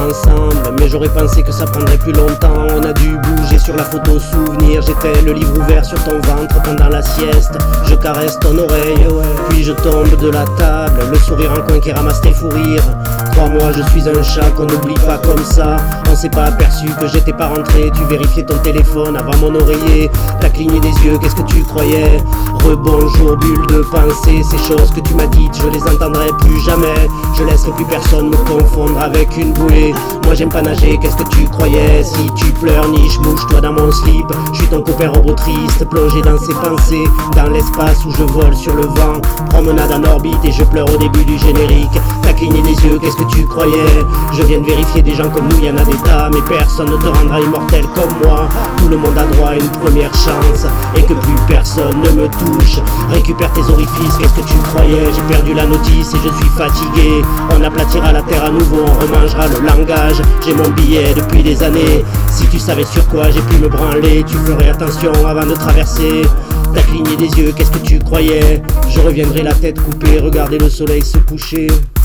ensemble, mais j'aurais pensé que ça prendrait plus longtemps. On a dû bouger sur la photo souvenir. J'étais le livre ouvert sur ton ventre pendant la sieste. Je caresse ton oreille, puis je tombe de la table, le sourire en coin qui ramasse tes fous rires. Crois-moi, je suis un chat qu'on n'oublie pas comme ça. On s'est pas aperçu que j'étais pas rentré. Tu vérifiais ton téléphone avant mon oreiller. T'as cligné des yeux, qu'est-ce que tu croyais? Rebonjour, bulle de pensée. Ces choses que tu m'as dites, je les entendrai plus jamais. Je laisserai plus personne me confondre avec une bouée. Moi j'aime pas nager, qu'est-ce que tu croyais? Si tu pleurniches, mouche-toi dans mon slip. Je suis ton copain robot triste, plongé dans ses pensées, dans l'espace où je vole sur le vent. Promenade en orbite et je pleure au début du générique. T'as cligné des yeux, qu'est-ce que tu croyais? Je viens de vérifier, des gens comme nous, y en a des tas, mais personne ne te rendra immortel comme moi. Tout le monde a droit à une première chance, et que plus personne ne me touche. Récupère tes orifices, qu'est-ce que tu croyais? J'ai perdu la notice et je suis fatigué. On aplatira la terre à nouveau, on remangera le langage. J'ai mon billet depuis des années. Si tu savais sur quoi j'ai pu me branler, tu ferais attention avant de traverser. T'as cligné des yeux, qu'est-ce que tu croyais? Je reviendrai la tête coupée, regarder le soleil se coucher.